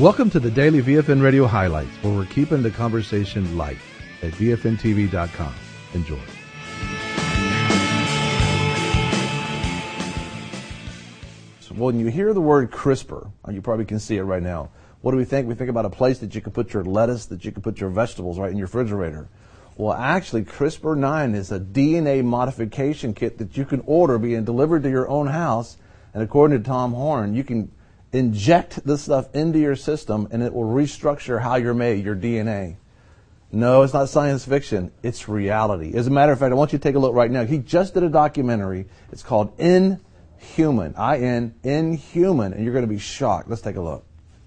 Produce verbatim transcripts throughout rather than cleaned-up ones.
Welcome to the Daily V F N Radio Highlights, where we're keeping the conversation light at V F N T V dot com. Enjoy. So when you hear the word CRISPR, you probably can see it right now. What do we think? We think about a place that you can put your lettuce, that you can put your vegetables right in your refrigerator. Well, actually, CRISPR nine is a D N A modification kit that you can order being delivered to your own house. And according to Tom Horn, you can inject this stuff into your system and it will restructure how you're made, your D N A. No, it's not science fiction. It's reality. As a matter of fact, I want you to take a look right now. He just did a documentary. It's called Inhuman, I N, Inhuman, and you're going to be shocked. Let's take a look.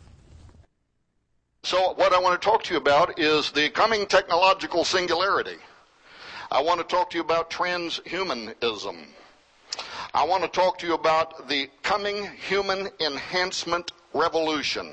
So what I want to talk to you about is the coming technological singularity. I want to talk to you about transhumanism. I want to talk to you about the coming human enhancement revolution.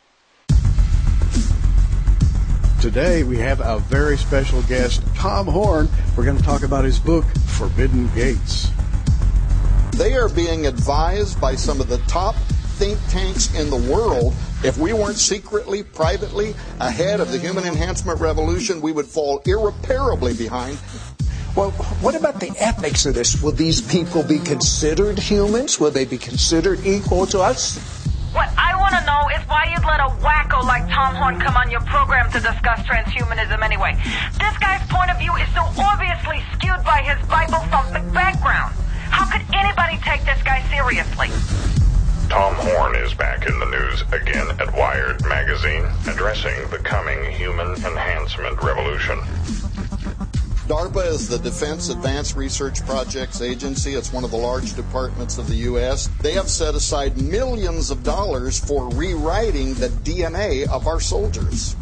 Today we have a very special guest, Tom Horn. We're going to talk about his book, Forbidden Gates. They are being advised by some of the top think tanks in the world. If we weren't secretly, privately ahead of the human enhancement revolution, we would fall irreparably behind. Well, what about the ethics of this? Will these people be considered humans? Will they be considered equal to us? What I want to know is why you'd let a wacko like Tom Horn come on your program to discuss transhumanism anyway. This guy's point of view is so obviously skewed by his Bible-thumping background. How could anybody take this guy seriously? Tom Horn is back in the news again at Wired magazine, addressing the coming human enhancement revolution. DARPA is the Defense Advanced Research Projects Agency. It's one of the large departments of the U S. They have set aside millions of dollars for rewriting the D N A of our soldiers.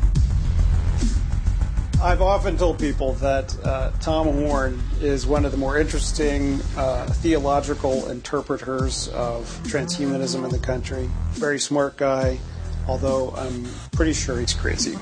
I've often told people that uh, Tom Horn is one of the more interesting uh, theological interpreters of transhumanism in the country. Very smart guy, although I'm pretty sure he's crazy.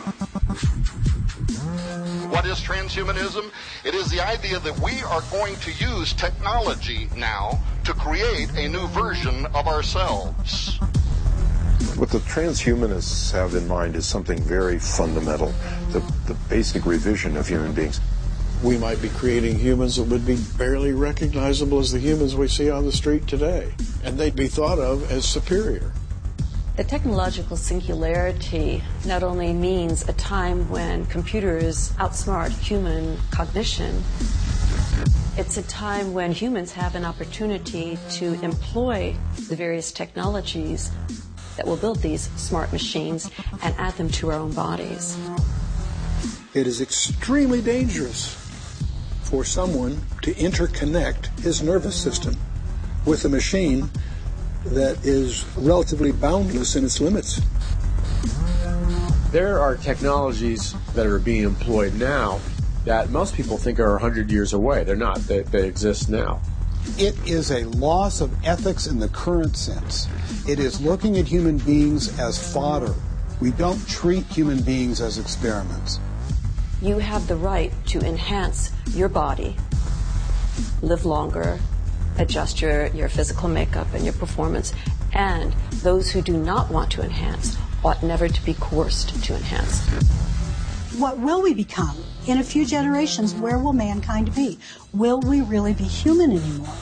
What is transhumanism? It is the idea that we are going to use technology now to create a new version of ourselves. What the transhumanists have in mind is something very fundamental, the, the basic revision of human beings. We might be creating humans that would be barely recognizable as the humans we see on the street today, and they'd be thought of as superior. The technological singularity not only means a time when computers outsmart human cognition, it's a time when humans have an opportunity to employ the various technologies that will build these smart machines and add them to our own bodies. It is extremely dangerous for someone to interconnect his nervous system with a machine that is relatively boundless in its limits. There are technologies that are being employed now that most people think are one hundred years away. They're not. They, they exist now. It is a loss of ethics in the current sense. It is looking at human beings as fodder. We don't treat human beings as experiments. You have the right to enhance your body, live longer, adjust your, your physical makeup and your performance, and those who do not want to enhance ought never to be coerced to enhance. What will we become? In a few generations, where will mankind be? Will we really be human anymore?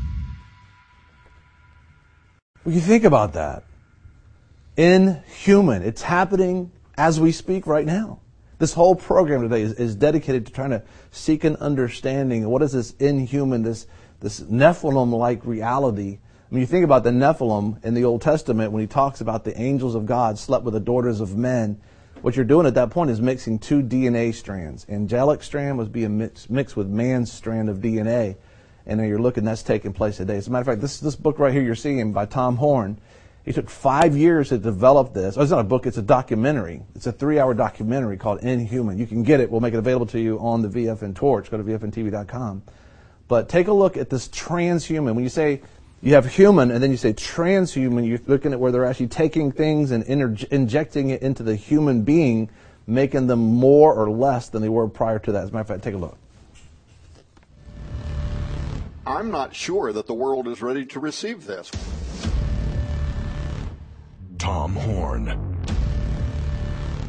Well, you think about that. Inhuman. It's happening as we speak right now. This whole program today is, is dedicated to trying to seek an understanding of what is this inhuman, this this Nephilim-like reality. I mean, you think about the Nephilim in the Old Testament when he talks about the angels of God slept with the daughters of men. What you're doing at that point is mixing two D N A strands. Angelic strand was being mixed, mixed with man's strand of D N A. And then you're looking, that's taking place today. As a matter of fact, this this book right here you're seeing by Tom Horn, he took five years to develop this. Oh, it's not a book, it's a documentary. It's a three-hour documentary called Inhuman. You can get it. We'll make it available to you on the V F N Torch. Go to V F N T V dot com. But take a look at this transhuman. When you say you have human and then you say transhuman, you're looking at where they're actually taking things and inter- injecting it into the human being, making them more or less than they were prior to that. As a matter of fact, take a look. I'm not sure that the world is ready to receive this. Tom Horn,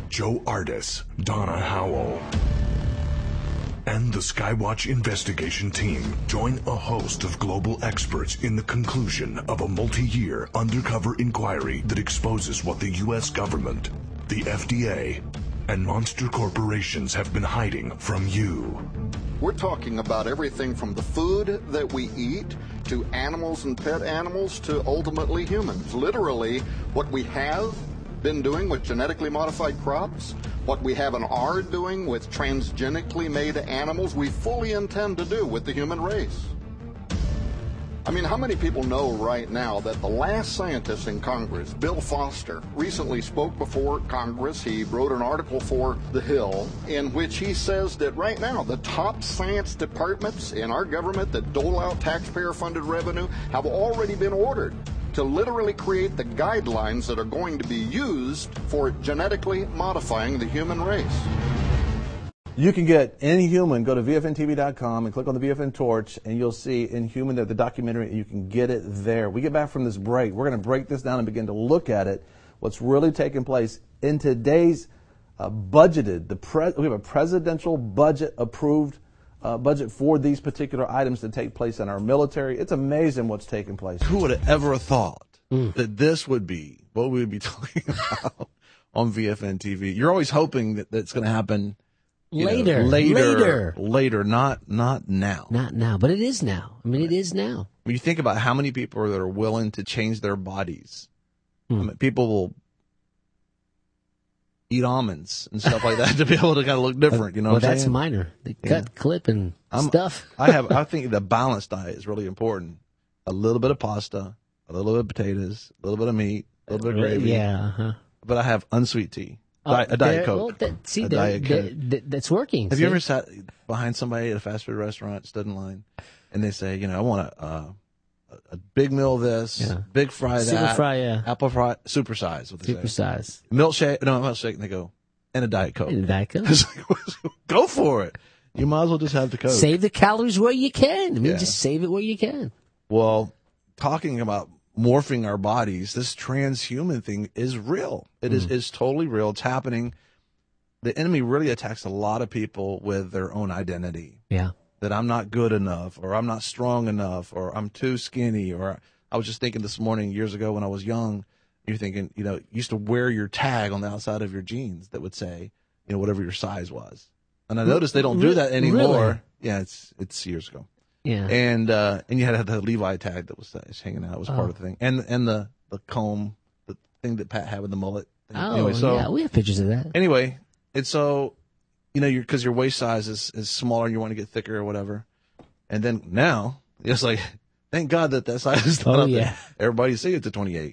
Joe Ardis, Donna Howell, and the Skywatch investigation team join a host of global experts in the conclusion of a multi-year undercover inquiry that exposes what the U S government, the F D A, and monster corporations have been hiding from you. We're talking about everything from the food that we eat to animals and pet animals to ultimately humans. Literally, what we have been doing with genetically modified crops, what we have and are doing with transgenically made animals, we fully intend to do with the human race. I mean, how many people know right now that the last scientist in Congress, Bill Foster, recently spoke before Congress. He wrote an article for The Hill in which he says that right now the top science departments in our government that dole out taxpayer-funded revenue have already been ordered to literally create the guidelines that are going to be used for genetically modifying the human race. You can get Inhuman. Go to V F N T V dot com and click on the V F N torch, and you'll see Inhuman, the documentary, and you can get it there. We get back from this break. We're going to break this down and begin to look at it, what's really taking place in today's uh, budgeted. The pre- we have a presidential budget approved Uh, budget for these particular items that take place in our military. It's amazing what's taking place. Who would have ever thought mm. that this would be what we would be talking about on V F N T V? You're always hoping that that's going to happen later, know, later, later, later, not not now, not now. But it is now. I mean, it is now. When you think about how many people are that are willing to change their bodies, mm. I mean, people will eat almonds and stuff like that to be able to kind of look different, you know well, what I'm that's saying? minor. They cut, yeah. clip, and I'm, stuff. I have. I think the balanced diet is really important. A little bit of pasta, a little bit of potatoes, a little bit of meat, a little bit of gravy. Yeah. Uh-huh. But I have unsweet tea. Oh, Di- a Diet Coke. Well, that, see, a that, Diet Coke. That, that, that's working. Have see? you ever sat behind somebody at a fast food restaurant, stood in line, and they say, you know, I want a, uh, a big meal of this, yeah. big fry that, super fry, yeah. apple fry, super size. What they super say. size. Milkshake, no, milkshake, and they go, and a Diet Coke. And a Diet Coke. Go for it. You might as well just have the Coke. Save the calories where you can. I mean, Yeah. just save it where you can. Well, talking about morphing our bodies, this transhuman thing is real. It mm. is is totally real. It's happening. The enemy really attacks a lot of people with their own identity. Yeah. That I'm not good enough, or I'm not strong enough, or I'm too skinny, or I was just thinking this morning, years ago when I was young, you're thinking, you know, you used to wear your tag on the outside of your jeans that would say, you know, whatever your size was. And I noticed they don't do that anymore. Really? Yeah, it's it's years ago. Yeah. And uh, and you had to have the Levi tag that was, uh, was hanging out. It was Oh. part of the thing. And and the, the comb, the thing that Pat had with the mullet. Oh, anyway, so, yeah, we have pictures of that. Anyway, it's so, you know, you're, because your waist size is, is smaller and you want to get thicker or whatever. And then now, it's like, thank God that that size is not Oh, up yeah. there. Everybody see it's a twenty-eight.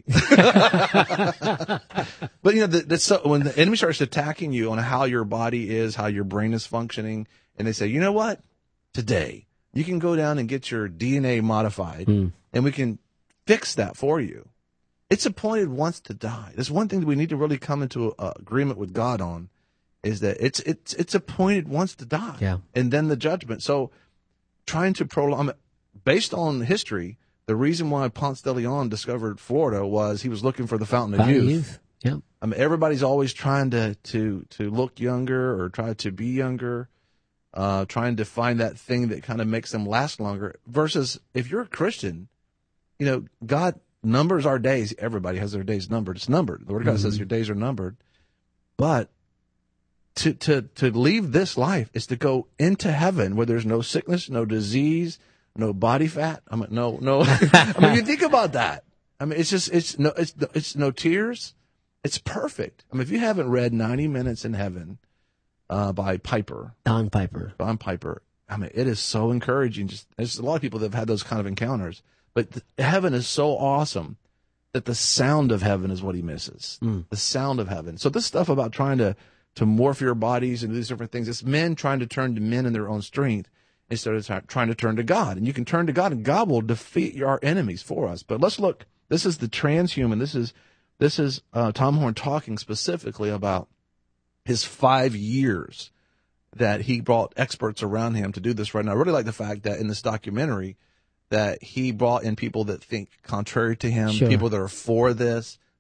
But, you know, that, that's so, when the enemy starts attacking you on how your body is, how your brain is functioning, and they say, you know what? Today, you can go down and get your D N A modified, Mm. and we can fix that for you. It's appointed once to die. There's one thing that we need to really come into a, a agreement with God on, is that it's it's it's appointed once to die, Yeah. and then the judgment. So, trying to prolong, based on history, the reason why Ponce de Leon discovered Florida was he was looking for the fountain of Fountain of youth. youth. Yep. I mean, everybody's always trying to to to look younger or try to be younger, uh, trying to find that thing that kind of makes them last longer. Versus if you're a Christian, you know, God numbers our days. Everybody has their days numbered. It's numbered. The Word of God Mhm. says your days are numbered. But to to to leave this life is to go into heaven where there's no sickness, no disease, no body fat. I mean, no no. I mean, you think about that. I mean, it's just it's no it's it's no tears. It's perfect. I mean, if you haven't read ninety minutes in Heaven uh, by Piper, Don Piper, Don Piper, I mean, it is so encouraging. Just there's a lot of people that have had those kind of encounters, but the, heaven is so awesome that the sound of heaven is what he misses. Mm. The sound of heaven. So this stuff about trying to to morph your bodies and do these different things, it's men trying to turn to men in their own strength instead of try, trying to turn to God. And you can turn to God, and God will defeat our enemies for us. But let's look. This is the transhuman. This is this is uh, Tom Horn talking specifically about his five years that he brought experts around him to do this right now. I really like the fact that in this documentary that he brought in people that think contrary to him, Sure. people that are for this.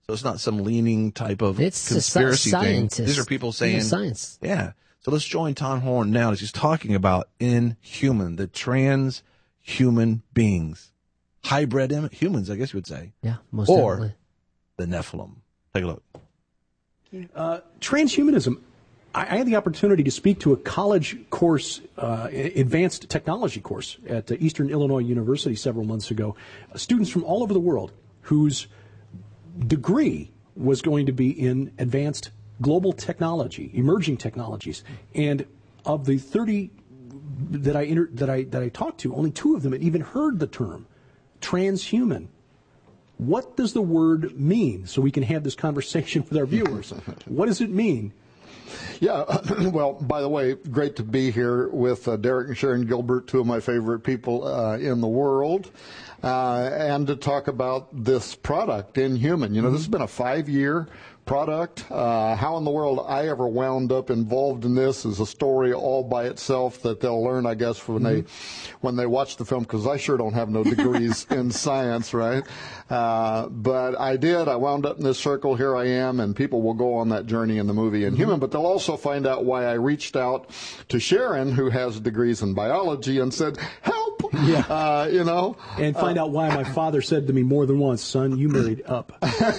So it's not some leaning type of It's a conspiracy sci- thing. scientist. These are people It's saying science. Yeah. So let's join Tom Horn now as he's talking about inhuman, the transhuman beings, hybrid im- humans, I guess you would say. Yeah, most or definitely. the Nephilim. Take a look. Uh, transhumanism. I, I had the opportunity to speak to a college course, uh, advanced technology course at uh, Eastern Illinois University several months ago. Uh, students from all over the world whose degree was going to be in advanced global technology, emerging technologies. And of the thirty that I inter- that I that I talked to, only two of them had even heard the term transhuman. What does the word mean? So we can have this conversation with our viewers. What does it mean? Yeah, well, by the way, great to be here with uh, Derek and Sharon Gilbert, two of my favorite people uh, in the world, uh, and to talk about this product, Inhuman. You know, mm-hmm. This has been a five-year product. Uh, how in the world I ever wound up involved in this is a story all by itself that they'll learn, I guess, when mm-hmm. they when they watch the film, because I sure don't have no degrees in science, right? Uh, but I did. I wound up in this circle. Here I am, and people will go on that journey in the movie Inhuman, mm-hmm. but they'll also find out why I reached out to Sharon, who has degrees in biology, and said, help! Yeah. Uh, you know? And find uh, out why my father said to me more than once, son, you married up.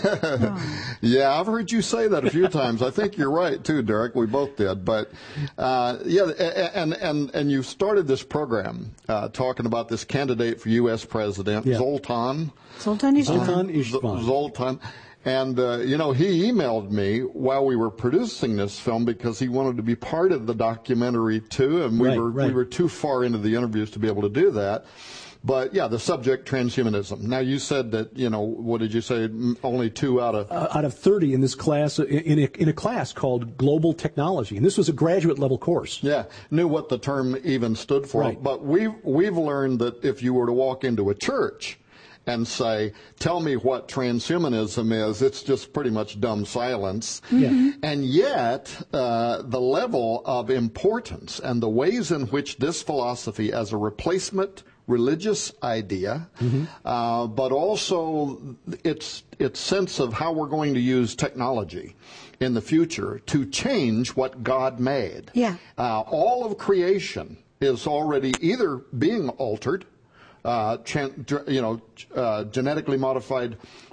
Yeah, I've heard you say that a few times. I think you're right, too, Derek. We both did. But, uh, yeah, and, and, and you started this program uh, talking about this candidate for U S president, yeah. Zoltan. Zoltan Istvan. Zoltan Istvan. Zoltan. And, uh, you know, he emailed me while we were producing this film because he wanted to be part of the documentary, too, and we right, were right. we were too far into the interviews to be able to do that. But, yeah, the subject, transhumanism. Now, you said that, you know, what did you say, only two out of... Uh, out of thirty in this class, in a, in a class called Global Technology. And this was a graduate-level course. Yeah, knew what the term even stood for. Right. But we've, we've learned that if you were to walk into a church and say, tell me what transhumanism is, it's just pretty much dumb silence. Yeah. And yet, uh, the level of importance and the ways in which this philosophy as a replacement religious idea, mm-hmm. uh, but also its its sense of how we're going to use technology in the future to change what God made. Yeah. Uh, all of creation is already either being altered, uh, chan- you know, uh, genetically modified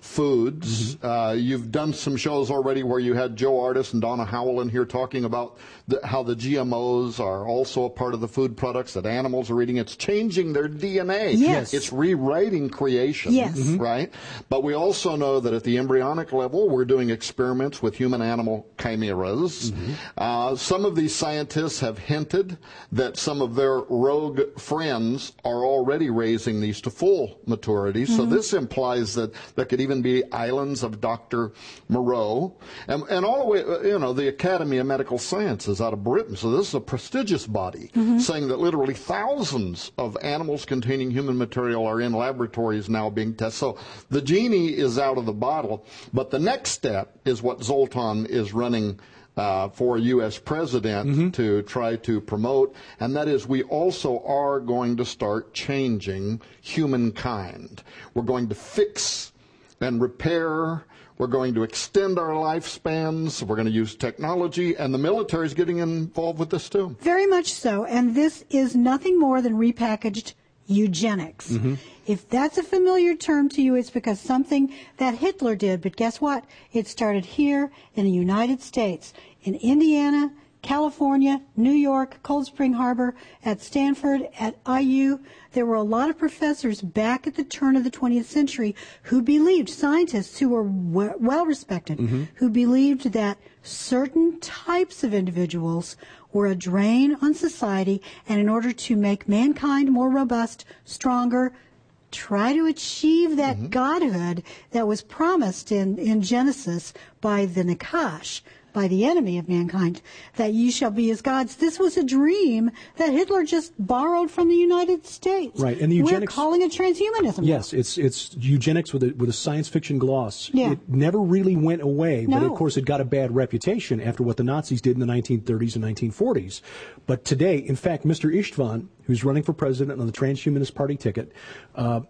foods. Mm-hmm. Uh, you've done some shows already where you had Joe Artis and Donna Howell in here talking about the, how the G M Os are also a part of the food products that animals are eating. It's changing their D N A. Yes. It's rewriting creation, yes. mm-hmm. right? But we also know that at the embryonic level, we're doing experiments with human-animal chimeras. Mm-hmm. Uh, some of these scientists have hinted that some of their rogue friends are already raising these to full maturity. Mm-hmm. So this implies that there could even be islands of Doctor Moreau. And, and all the way, you know, the Academy of Medical Sciences out of Britain. So this is a prestigious body mm-hmm. saying that literally thousands of animals containing human material are in laboratories now being tested. So the genie is out of the bottle. But the next step is what Zoltan is running Uh, for a U S president mm-hmm. to try to promote, and that is we also are going to start changing humankind. We're going to fix and repair. We're going to extend our lifespans. We're going to use technology, and the military is getting involved with this too. Very much so, and this is nothing more than repackaged eugenics. Mm-hmm. If that's a familiar term to you, it's because something that Hitler did. But guess what? It started here in the United States, in Indiana, California, New York, Cold Spring Harbor, at Stanford, at I U. There were a lot of professors back at the turn of the twentieth century who believed, scientists who were w- well respected, mm-hmm. who believed that certain types of individuals were a drain on society, and in order to make mankind more robust, stronger, try to achieve that mm-hmm. godhood that was promised in, in Genesis by the Nakash, by the enemy of mankind, that you shall be as gods. This was a dream that Hitler just borrowed from the United States. Right, and the eugenics, we're calling it transhumanism. Yes, it's it's eugenics with a with a science fiction gloss. Yeah. It never really went away, no. but of course it got a bad reputation after what the Nazis did in the nineteen thirties and nineteen forties. But today, in fact, Mister Istvan, who's running for president on the Transhumanist Party ticket, uh,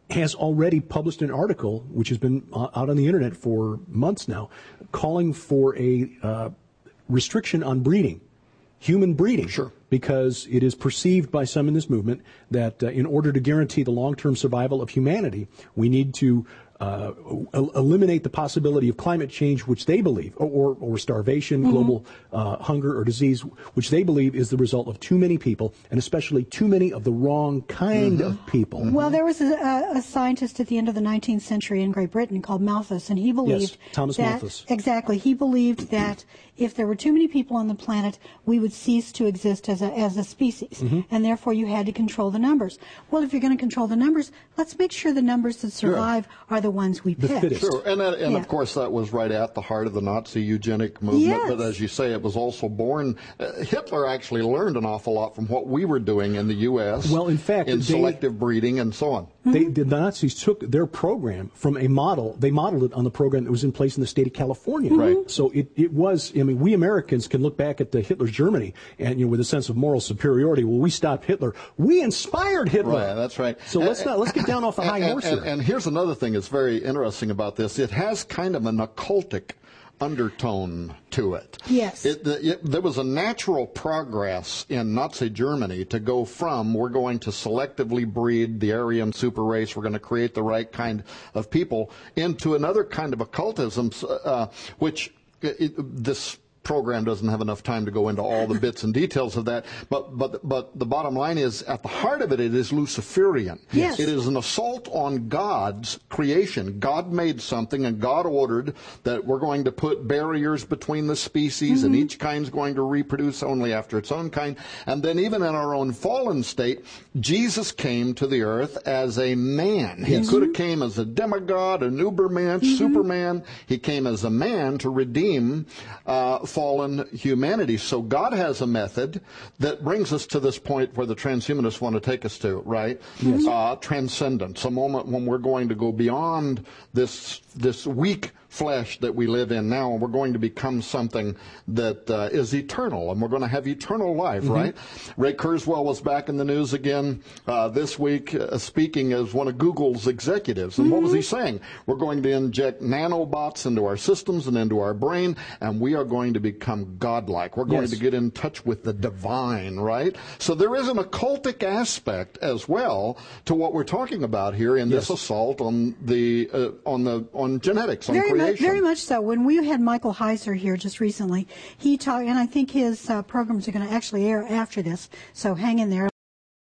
has already published an article, which has been uh, out on the internet for months now, calling for a uh, restriction on breeding, human breeding. Sure. Because it is perceived by some in this movement that uh, in order to guarantee the long-term survival of humanity, we need to uh, el- eliminate the possibility of climate change, which they believe, or, or starvation, mm-hmm. global uh, hunger or disease, which they believe is the result of too many people, and especially too many of the wrong kind mm-hmm. of people. Mm-hmm. Well, there was a, a scientist at the end of the nineteenth century in Great Britain called Malthus, and he believed yes, Thomas that, Malthus. Exactly. He believed that if there were too many people on the planet, we would cease to exist as a, as a species, mm-hmm. and therefore you had to control the numbers. Well, if you're going to control the numbers, let's make sure the numbers that survive yeah. are the ones we the pick. Fittest. Sure, and, that, and yeah. of course that was right at the heart of the Nazi eugenic movement, yes. but as you say, it was also born, uh, Hitler actually learned an awful lot from what we were doing in the U S Well, in fact, in they, selective breeding and so on. They, the Nazis took their program from a model, they modeled it on the program that was in place in the state of California. Mm-hmm. Right. So it, it was, I mean, we Americans can look back at the Hitler's Germany and, you know, with a sense of moral superiority. Well, we stopped Hitler. We inspired Hitler. Right, that's right. So and, let's not, let's get down off the high and, horse and, here. And here's another thing that's very interesting about this. It has kind of an occultic undertone to it. Yes. It, it, there was a natural progress in Nazi Germany to go from we're going to selectively breed the Aryan super race, we're going to create the right kind of people, into another kind of occultism, uh, which it, this program doesn't have enough time to go into all the bits and details of that, but but but the bottom line is, at the heart of it, it is Luciferian. Yes. It is an assault on God's creation. God made something, and God ordered that we're going to put barriers between the species, mm-hmm. and each kind's going to reproduce only after its own kind. And then even in our own fallen state, Jesus came to the earth as a man. He Yes. could have came as a demigod, an Uberman, Mm-hmm. Superman. He came as a man to redeem uh, fallen humanity. So God has a method that brings us to this point where the transhumanists want to take us to, right? Yes. Uh, transcendence, a moment when we're going to go beyond this this weak flesh that we live in now, and we're going to become something that uh, is eternal, and we're going to have eternal life, mm-hmm. right? Ray Kurzweil was back in the news again uh, this week, uh, speaking as one of Google's executives. And mm-hmm. what was he saying? We're going to inject nanobots into our systems and into our brain, and we are going to become godlike. We're going Yes. to get in touch with the divine, right? So there is an occultic aspect as well to what we're talking about here in Yes. this assault on the uh, on the on genetics, on Very creation. much, very much so. When we had Michael Heiser here just recently, he talked, and I think his uh, programs are going to actually air after this, so hang in there.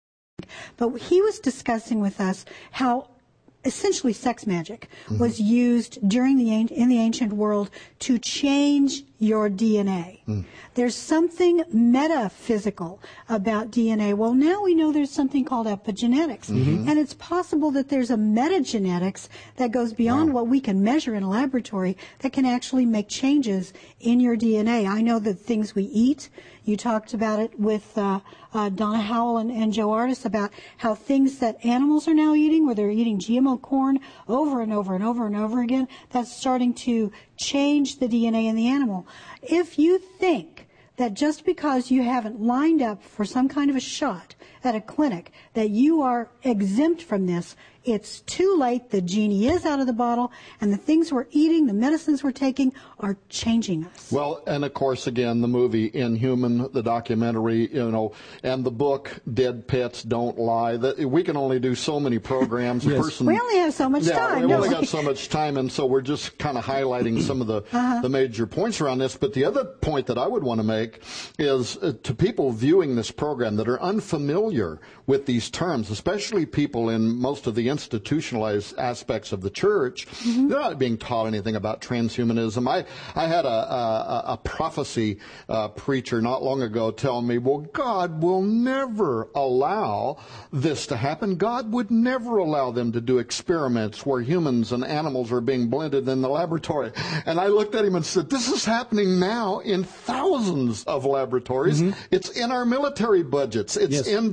But he was discussing with us how essentially sex magic mm-hmm. was used during the in the ancient world to change your D N A. Mm. There's something metaphysical about D N A. Well, now we know there's something called epigenetics, mm-hmm. and it's possible that there's a metagenetics that goes beyond wow. what we can measure in a laboratory that can actually make changes in your D N A. I know that things we eat. You talked about it with uh, uh, Donna Howell and, and Joe Artis about how things that animals are now eating, where they're eating G M O corn over and over and over and over again, that's starting to change the D N A in the animal. If you think that just because you haven't lined up for some kind of a shot at a clinic that you are exempt from this, it's too late. The genie is out of the bottle, and the things we're eating, the medicines we're taking, are changing us. Well, and of course, again, the movie Inhuman, the documentary, you know, and the book Dead Pets Don't Lie. That we can only do so many programs. Yes. A person, we only have so much yeah, time. we only we? got so much time, and so we're just kind of highlighting some of the uh-huh. the major points around this. But the other point that I would want to make is uh, to people viewing this program that are unfamiliar with these terms, especially people in most of the institutionalized aspects of the church. Mm-hmm. They're not being taught anything about transhumanism. I, I had a, a, a prophecy uh, preacher not long ago tell me, well, God will never allow this to happen. God would never allow them to do experiments where humans and animals are being blended in the laboratory. And I looked at him and said, this is happening now in thousands of laboratories. Mm-hmm. It's in our military budgets. It's yes. in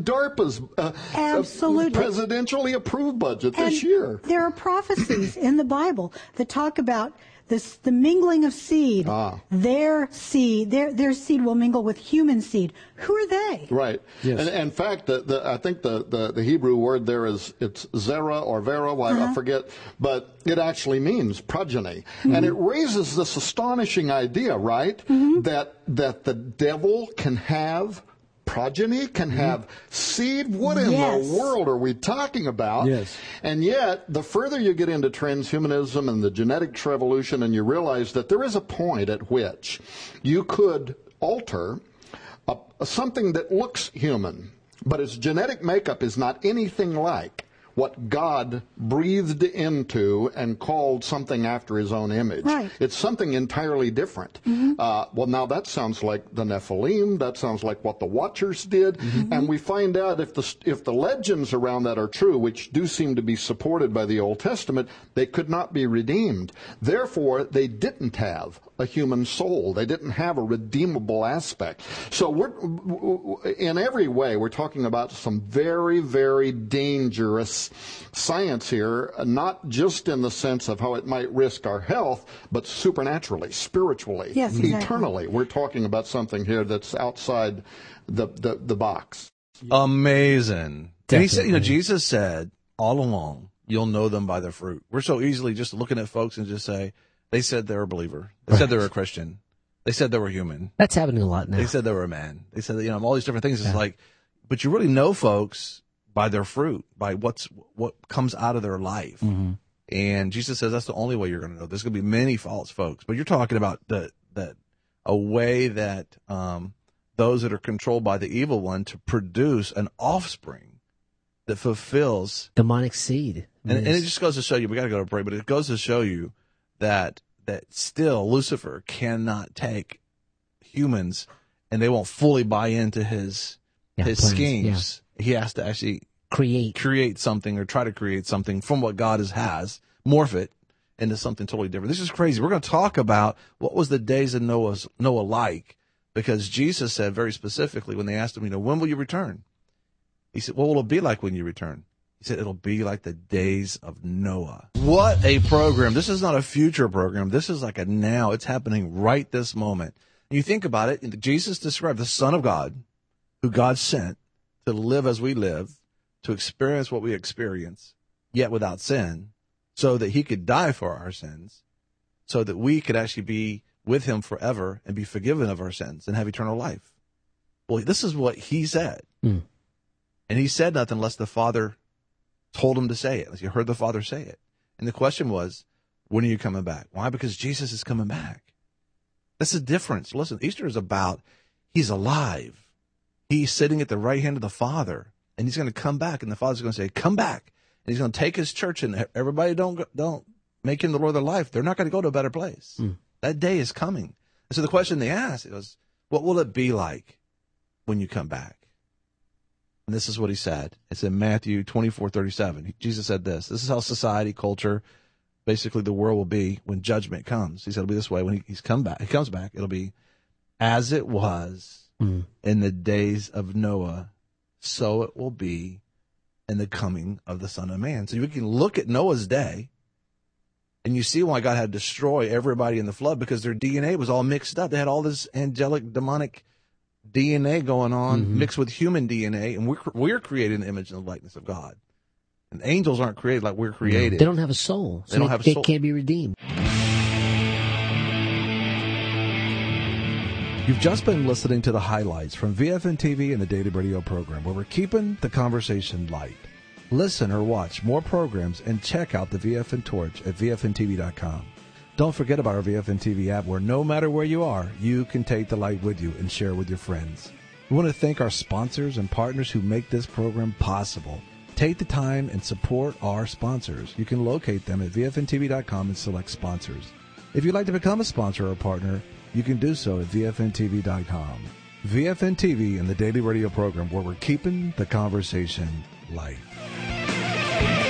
DARPA's uh, Absolutely. Uh, presidentially approved budget And this year. There are prophecies in the Bible that talk about this, the mingling of seed. Ah. Their seed, their their seed will mingle with human seed. Who are they? Right. Yes. And, and in fact, the, the, I think the, the, the Hebrew word there is, it's zera or vera, well, Uh-huh. I forget, but it actually means progeny. Mm-hmm. And it raises this astonishing idea, right, Mm-hmm. that that the devil can have progeny, can have seed. What in Yes. the world are we talking about? Yes. And yet, the further you get into transhumanism and the genetic trevolution, and you realize that there is a point at which you could alter a, a, something that looks human, but its genetic makeup is not anything like what God breathed into and called something after his own image. Right. It's something entirely different. Mm-hmm. Uh, well, now that sounds like the Nephilim. That sounds like what the Watchers did. Mm-hmm. And we find out if the if the legends around that are true, which do seem to be supported by the Old Testament, they could not be redeemed. Therefore, they didn't have a human soul. They didn't have a redeemable aspect. So we're, in every way, we're talking about some very, very dangerous science here, not just in the sense of how it might risk our health, but supernaturally, spiritually, Yes, exactly. eternally. We're talking about something here that's outside the, the, the box. Amazing. And he said, you know, Definitely. Jesus said all along, you'll know them by their fruit. We're so easily just looking at folks and just say, they said they're a believer. They said they were a Christian. They said they were human. That's happening a lot now. They said they were a man. They said that, you know, all these different things. It's like, but you really know folks by their fruit, by what's what comes out of their life. Mm-hmm. And Jesus says that's the only way you're going to know. There's going to be many false folks, but you're talking about the that a way that um, those that are controlled by the evil one to produce an offspring that fulfills demonic seed. And, and it just goes to show you, we got to go to break, but it goes to show you that that still Lucifer cannot take humans and they won't fully buy into his Yeah, his plans, schemes. He has to actually create create something or try to create something from what God has, has morph it into something totally different. This is crazy. We're going to talk about what was the days of Noah's Noah like, because Jesus said very specifically when they asked him, you know, when will you return? He said, what will it be like when you return? He said, it'll be like the days of Noah. What a program. This is not a future program. This is like a now. It's happening right this moment. And you think about it, Jesus described the Son of God, who God sent to live as we live, to experience what we experience, yet without sin, so that he could die for our sins, so that we could actually be with him forever and be forgiven of our sins and have eternal life. Well, this is what he said. Mm. And he said nothing unless the Father told him to say it, unless you heard the Father say it. And the question was, when are you coming back? Why? Because Jesus is coming back. That's the difference. Listen, Easter is about, he's alive. He's sitting at the right hand of the Father, and he's going to come back, and the Father's going to say, come back. And he's going to take his church, and everybody don't go, don't make him the Lord of their life. They're not going to go to a better place. Mm. That day is coming. And so the question they asked was, what will it be like when you come back? And this is what he said. It's in Matthew twenty-four thirty-seven. Jesus said this. This is how society, culture, basically the world will be when judgment comes. He said it'll be this way. When he, he's come back, he comes back, it'll be as it was mm. in the days of Noah, so it will be in the coming of the Son of Man. So you can look at Noah's day, and you see why God had to destroy everybody in the flood, because their D N A was all mixed up. They had all this angelic, demonic D N A going on, Mm-hmm. mixed with human D N A, and we're, we're created in the image and the likeness of God. And angels aren't created like we're created. They don't have a soul. So They don't they, have a they soul. can't be redeemed. You've just been listening to the highlights from V F N T V and the Daily Radio program, where we're keeping the conversation light. Listen or watch more programs and check out the V F N Torch at V F N T V dot com. Don't forget about our V F N T V app, where no matter where you are, you can take the light with you and share with your friends. We want to thank our sponsors and partners who make this program possible. Take the time and support our sponsors. You can locate them at V F N T V dot com and select sponsors. If you'd like to become a sponsor or a partner, you can do so at V F N T V dot com. V F N T V and the Daily Radio program, where we're keeping the conversation light.